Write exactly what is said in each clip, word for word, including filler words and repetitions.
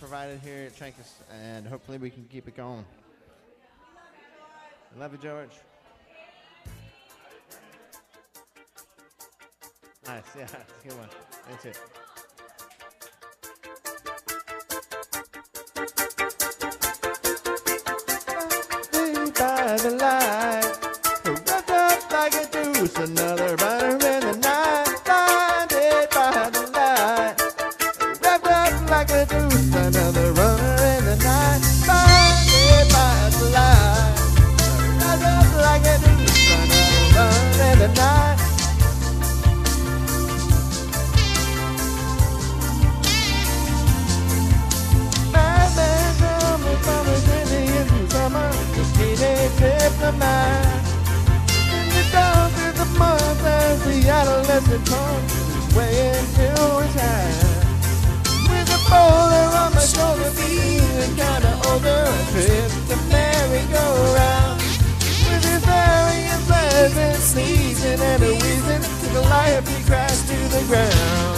provided here at Trancas, and hopefully we can keep it going. I love you, George. Nice, yeah, it's a good one. That's it. By the light, wrapped up like a deuce, another runner in the night. Blinded by the light, wrapped up like a deuce, another runner in the night. Blinded by the light, wrapped up like a deuce, another runner in the night. Madman coming from a city in summer. Teenage diplomat in the dawn through the month as the adolescent punk is way into his hand. With a boulder on my shoulder, feeling kinda older, a trip to merry-go-round. With his very unpleasant sneezing and a wheezing, to the life he crashed to the ground.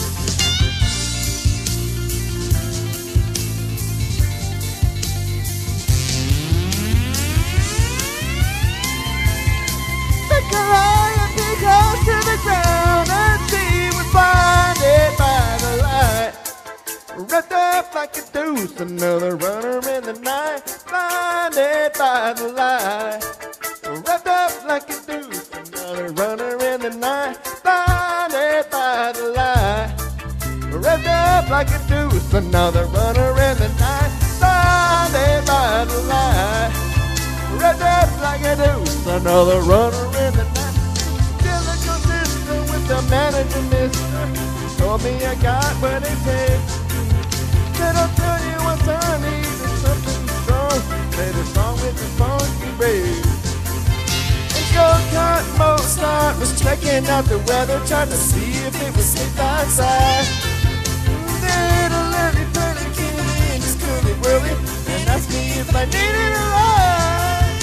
Calliope goes to the ground and she was blinded by the light. Wrapped up like a deuce, another runner in the night. Blinded by the light. Wrapped up like a deuce, another runner in the night. Blinded by the light. Wrapped up like a deuce, another runner in the night. Blinded by the light. Wrapped up like a deuce, another runner in the night. Still a consistent with the manager, mister. Told me I got what it takes. Said I'll tell you what's I need is something strong. Played a song with the funky break. And Go-Kart Mozart was checking out the weather, trying to see if it was safe outside. Then a little pretty kid in his curly whirly and asked me if I needed a ride.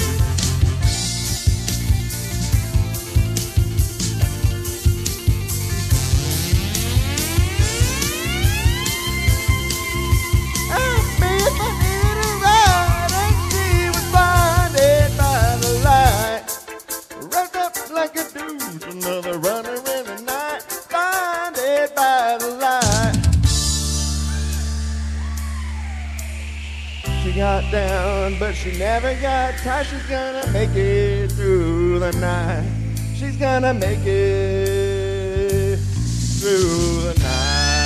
Like a dude, another runner in the night, blinded by the light. She got down, but she never got tired. She's gonna make it through the night. She's gonna make it through the night.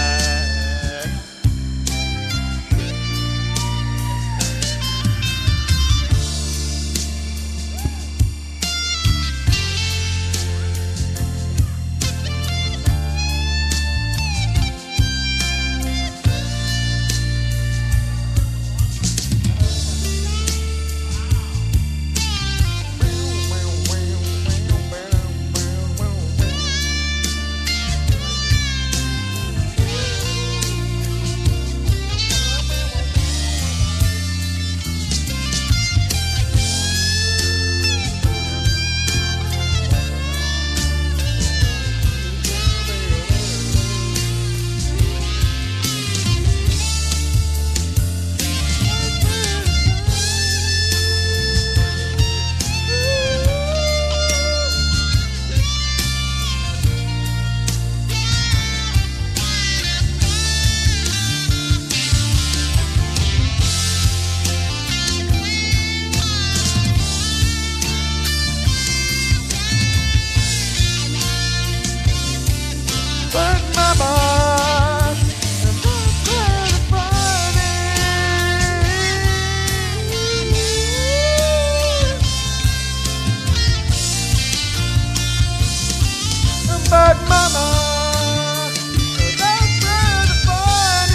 But mama, that's where the fun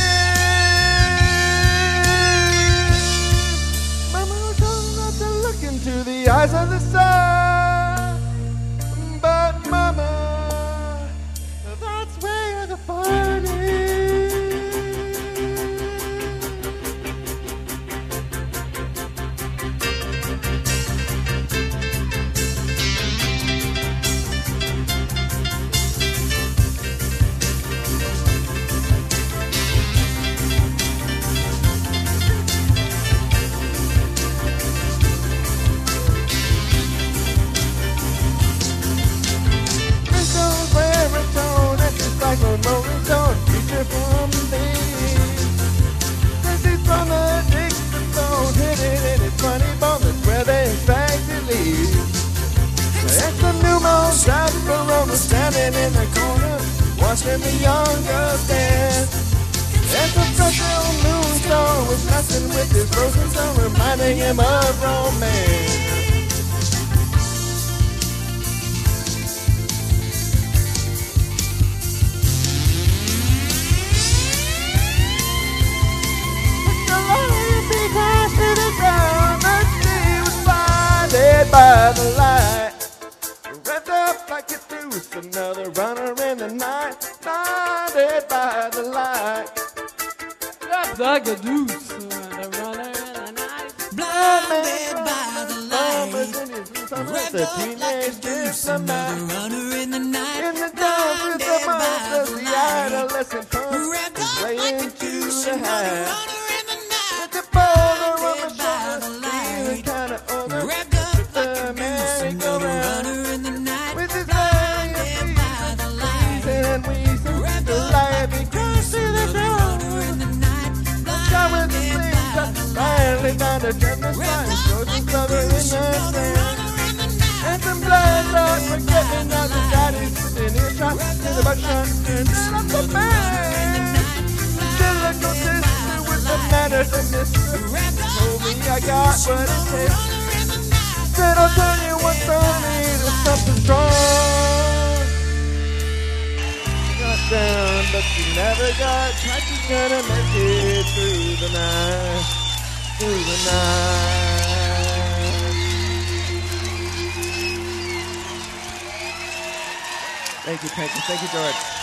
is. Mama told not to look into the eyes of the sun. But mama, that's where the fun is. standing in the corner, watching the young girls dance. And the fresh old moonstone was messing with his frozen sun, reminding him of romance. By the light, wrapped up like a deuce, another runner in the night, blinded by the light. Wrapped like a deuce, another runner in the night, blinded by the light. Wrapped up like a deuce, another runner in the night, in the dance with the monsters, the adolescent punk, wrapped up playing like a to deuce, the another high. runner in the night, With the boulder on my blinded by the shoulder, light. feeling kinda older. Wrapped up like a deuce, another runner in the night, With his blinded by the light. and wheezing, the light be crossing the ground. Shot with the slingshot, finally found a tremendous fire, frozen cover in the sand. And some blood starts forgetting now the daddy's within earshot, to the buckshot, and then up the band. Still look no sister with the manners and mistress. Told me I got what it takes. Said I'll tell you what's on me, there's something strong. Got down, but you never got like you're gonna make it through the night, through the night. Thank you, thank you, thank you, George.